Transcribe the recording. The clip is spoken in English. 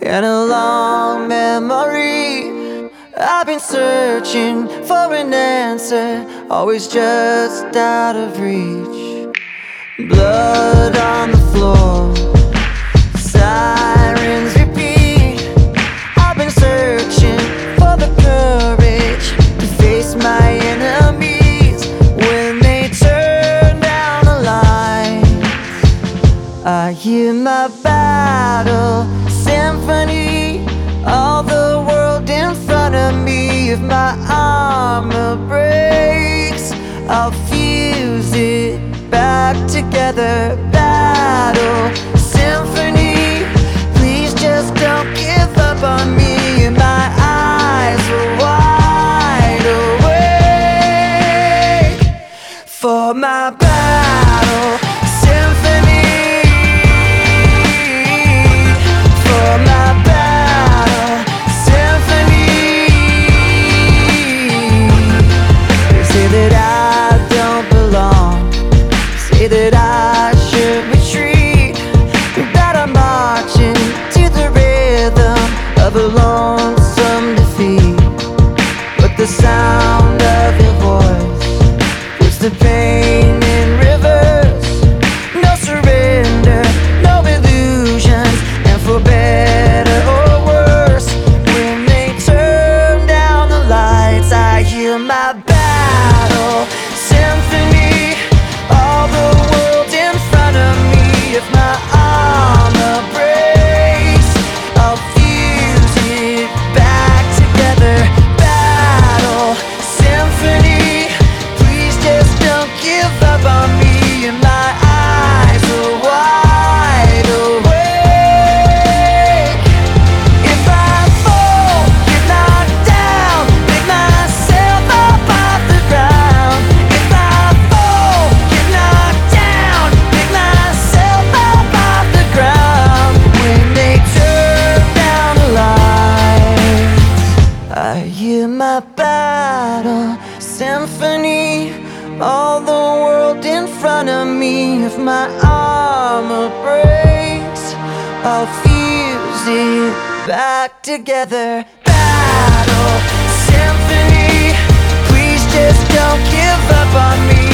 In a long memory, I've been searching for an answer, always just out of reach. Blood on the floor, sirens repeat. I've been searching for the courage to face my enemies when they turn down the lights. I hear my battle symphony, all the world in front of me. If my armor breaks, I'll fuse it back together. Battle symphony, please just don't give up on me. And my eyes are wide awake for my battle symphony. That I should retreat, that I'm marching to the rhythm of a lonesome defeat. But the sound of your voice puts the pain in reverse. No surrender, no illusions, and for better or worse, when they turn down the lights, I hear my battle symphony. All the world in front of me. If my armor breaks, I'll fuse it back together. Battle symphony, please just don't give up on me. And my eyes are wide awake. If I fall, get knocked down, pick myself up off the ground. If I fall, get knocked down, pick myself up off the ground. When they turn down the lights, I hear my battle symphony. All the world in front of me. If my armor breaks, I'll fuse it back together. Battle symphony, please just don't give up on me.